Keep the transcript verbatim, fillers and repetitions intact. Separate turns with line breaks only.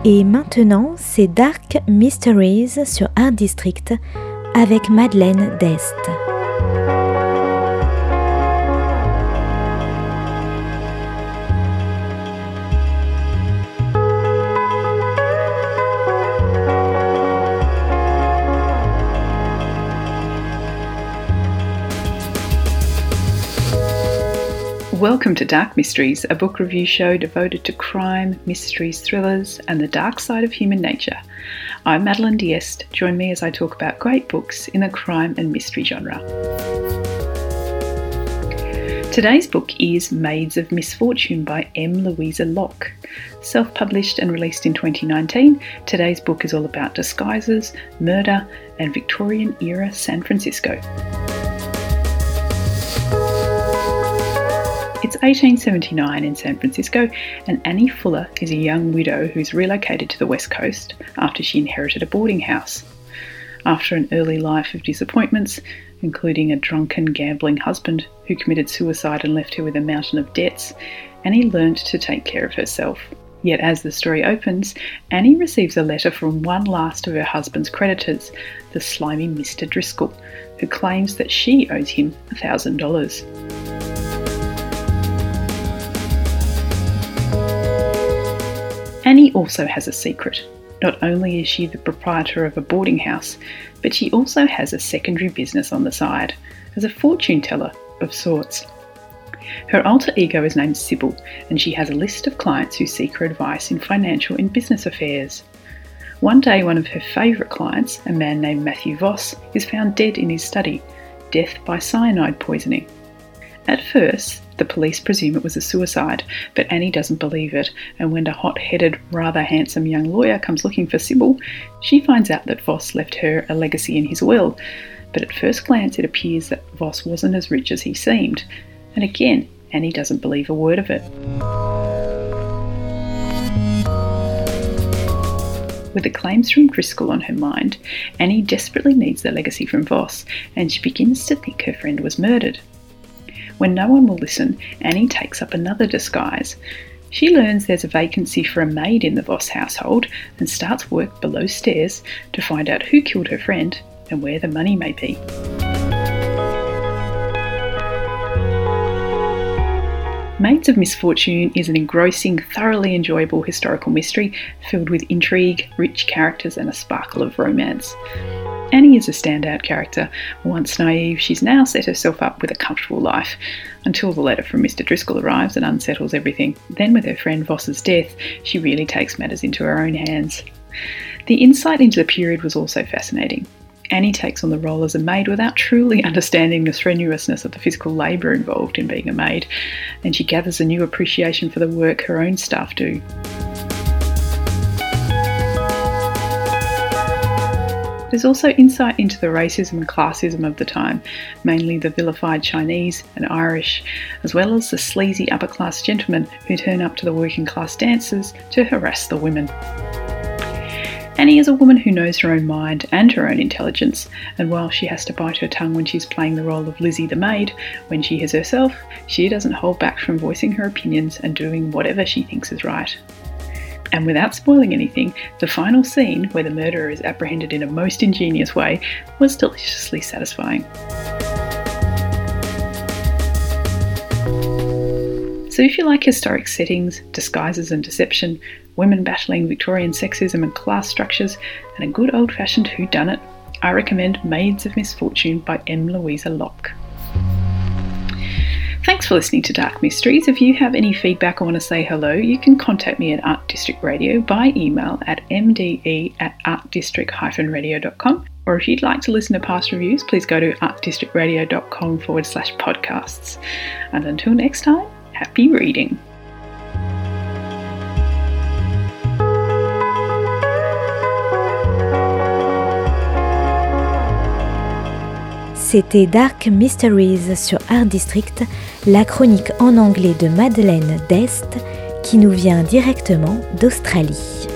Et maintenant, c'est Dark Mysteries sur Art District avec Madeleine Dest.
Welcome to Dark Mysteries, a book review show devoted to crime, mysteries, thrillers, and the dark side of human nature. I'm Madeleine D'Este. Join me as I talk about great books in the crime and mystery genre. Today's book is Maids of Misfortune by M. Louisa Locke. Self-published and released in twenty nineteen, today's book is all about disguises, murder, and Victorian-era San Francisco. It's eighteen seventy-nine in San Francisco, and Annie Fuller is a young widow who's relocated to the West Coast after she inherited a boarding house. After an early life of disappointments, including a drunken, gambling husband who committed suicide and left her with a mountain of debts, Annie learnt to take care of herself. Yet as the story opens, Annie receives a letter from one last of her husband's creditors, the slimy Mister Driscoll, who claims that she owes him one thousand dollars. Annie also has a secret. Not only is she the proprietor of a boarding house, but she also has a secondary business on the side, as a fortune teller of sorts. Her alter ego is named Sybil, and she has a list of clients who seek her advice in financial and business affairs. One day, one of her favourite clients, a man named Matthew Voss, is found dead in his study, death by cyanide poisoning. At first, the police presume it was a suicide, but Annie doesn't believe it, and when a hot-headed, rather handsome young lawyer comes looking for Sybil, she finds out that Voss left her a legacy in his will. But at first glance it appears that Voss wasn't as rich as he seemed, and again, Annie doesn't believe a word of it. With the claims from Driscoll on her mind, Annie desperately needs the legacy from Voss, and she begins to think her friend was murdered. When no one will listen, Annie takes up another disguise. She learns there's a vacancy for a maid in the Voss household and starts work below stairs to find out who killed her friend and where the money may be. Maids of Misfortune is an engrossing, thoroughly enjoyable historical mystery filled with intrigue, rich characters and a sparkle of romance. Annie is a standout character. Once naive, she's now set herself up with a comfortable life, until the letter from Mister Driscoll arrives and unsettles everything. Then with her friend Voss's death, she really takes matters into her own hands. The insight into the period was also fascinating. Annie takes on the role as a maid without truly understanding the strenuousness of the physical labour involved in being a maid, and she gathers a new appreciation for the work her own staff do. There's also insight into the racism and classism of the time, mainly the vilified Chinese and Irish, as well as the sleazy upper-class gentlemen who turn up to the working-class dances to harass the women. Annie is a woman who knows her own mind and her own intelligence, and while she has to bite her tongue when she's playing the role of Lizzie the maid, when she is herself, she doesn't hold back from voicing her opinions and doing whatever she thinks is right. And without spoiling anything, the final scene, where the murderer is apprehended in a most ingenious way, was deliciously satisfying. So if you like historic settings, disguises and deception, women battling Victorian sexism and class structures, and a good old-fashioned whodunit, I recommend Maids of Misfortune by M. Louisa Locke. Thanks for listening to Dark Mysteries. If you have any feedback or want to say hello, you can contact me at Art District Radio by email at m d e at art district dash radio dot com. Or if you'd like to listen to past reviews, please go to artdistrictradio.com forward slash podcasts. And until next time, happy reading.
C'était Dark Mysteries sur Art District, la chronique en anglais de Madeleine Dest qui nous vient directement d'Australie.